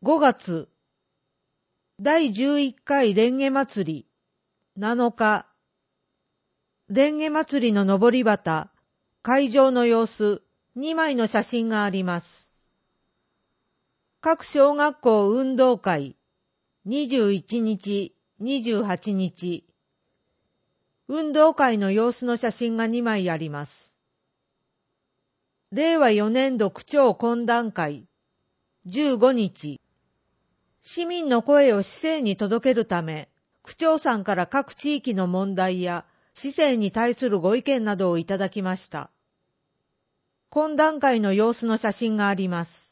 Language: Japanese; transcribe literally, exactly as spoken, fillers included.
ごがつ、だいじゅういっかい蓮華祭り、なのか、蓮華祭りの上り旗、会場の様子、にまいの写真があります。各小学校運動会、にじゅういちにち、にじゅうはちにち、運動会の様子の写真がにまいあります。れいわよねんど区長懇談会、じゅうごにち、市民の声を市政に届けるため、区長さんから各地域の問題や市政に対するご意見などをいただきました。懇談会の様子の写真があります。